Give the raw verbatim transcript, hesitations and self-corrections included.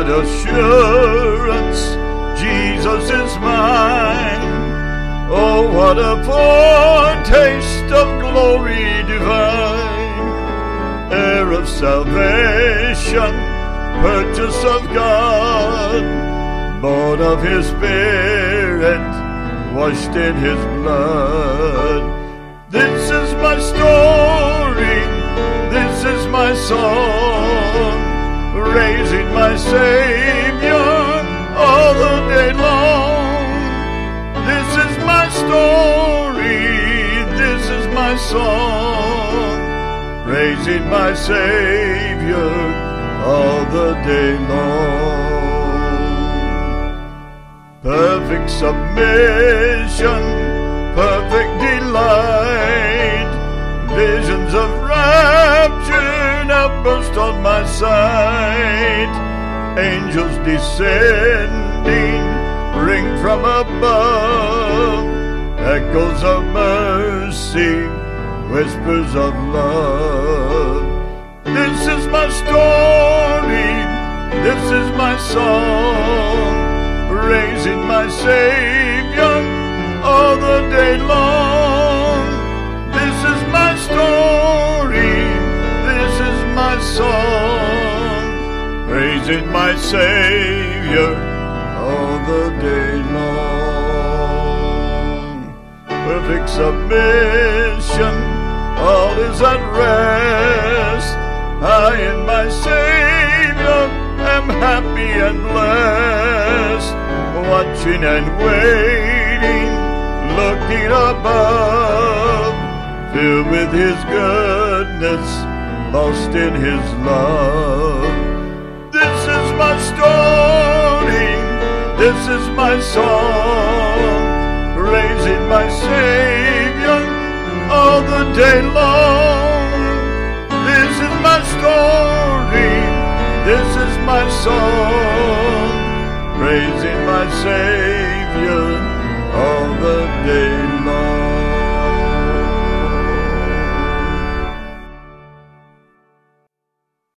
assurance, Jesus is mine. Oh, what a foretaste of glory divine, heir of salvation, purchase of God, born of His Spirit, washed in His blood. This is my story, this is my song, raising my Savior all the day long. This is my story, this is my song, praising my Savior all the day long. Perfect submission, perfect delight, visions of rapture now burst on my sight. Angels descending ring from above, echoes of mercy, whispers of love. This is my story, this is my song, praising my Savior all the day long. This is my story, this is my song, praising my Savior all the day long. Perfect submission, all is at rest. I in my Savior am happy and blessed, watching and waiting, looking above, filled with His goodness, lost in His love. This is my story, this is my song, praising my Savior all the day long. This is my story, this is my song, praising my Savior all the day